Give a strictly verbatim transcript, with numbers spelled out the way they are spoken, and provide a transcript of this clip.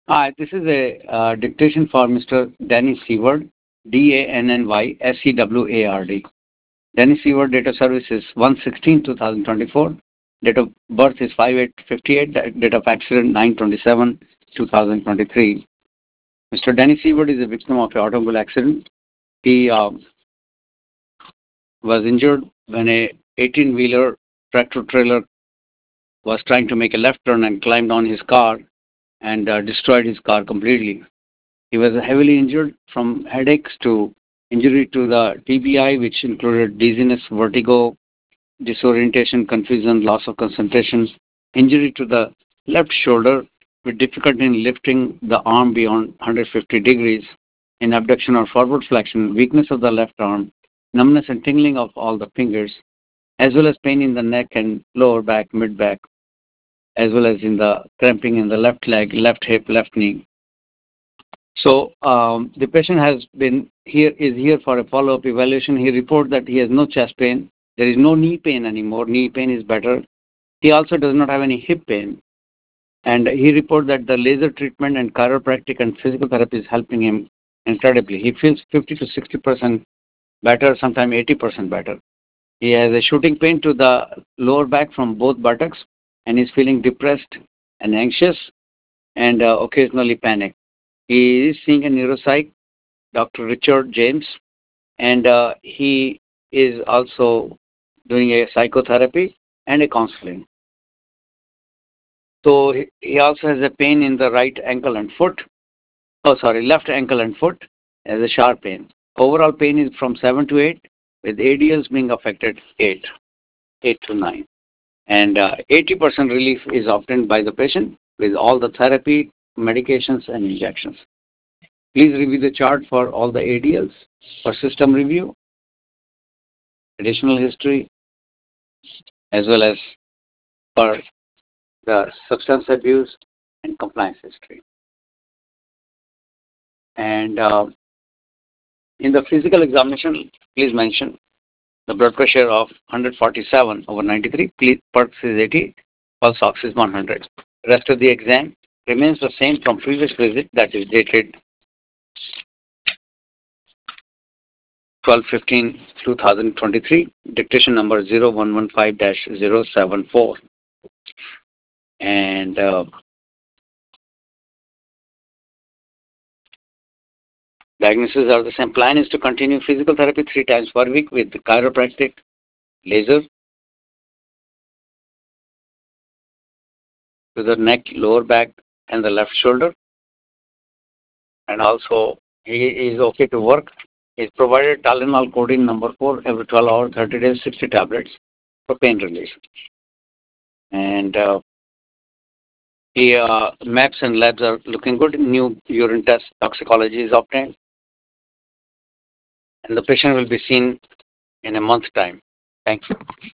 Hi, this is a uh, dictation for Mister Danny Seward, D A N N Y S E W A R D. Danny Seward date of service is one sixteen two thousand twenty-four. Date of birth is five eight fifty-eight. Date of accident nine twenty-seven two thousand twenty-three. Mister Danny Seward is a victim of an automobile accident. He um, was injured when a eighteen-wheeler tractor trailer was trying to make a left turn and climbed on his car and uh, destroyed his car completely. He was heavily injured from headaches to injury to the T B I, which included dizziness, vertigo, disorientation, confusion, loss of concentration, injury to the left shoulder with difficulty in lifting the arm beyond one hundred fifty degrees, in abduction or forward flexion, weakness of the left arm, numbness and tingling of all the fingers, as well as pain in the neck and lower back, mid back, as well as in the cramping in the left leg, left hip, left knee. So um, the patient has been here is here for a follow-up evaluation. He reports that he has no chest pain. There is no knee pain anymore. Knee pain is better. He also does not have any hip pain. And he reports that the laser treatment and chiropractic and physical therapy is helping him incredibly. He feels fifty to sixty percent better, sometimes eighty percent better. He has a shooting pain to the lower back from both buttocks and is feeling depressed and anxious and uh, occasionally panic. He is seeing a neuropsych, Doctor Richard James, and uh, he is also doing a psychotherapy and a counseling. So he, he also has a pain in the right ankle and foot. Oh, sorry, left ankle and foot as a sharp pain. Overall pain is from seven to eight, with A D Ls being affected eight, eight to nine. And uh, eighty percent relief is obtained by the patient with all the therapy, medications, and injections. Please review the chart for all the A D Ls for system review, additional history, as well as for the substance abuse and compliance history. And uh, in the physical examination, please mention the blood pressure of one hundred forty-seven over ninety-three, pulse is eighty, pulse ox is one hundred. Rest of the exam remains the same from previous visit, that is dated twelve fifteen two thousand twenty-three, dictation number zero one one five dash zero seven four. And uh, diagnoses are the same. Plan is to continue physical therapy three times per week with chiropractic, laser to the neck, lower back, and the left shoulder. And also, he is okay to work. He's provided Tylenol codeine number four every twelve hours, thirty days, sixty tablets for pain relief. And uh, the uh, maps and labs are looking good. New urine test toxicology is obtained. And the patient will be seen in a month's time. Thank you.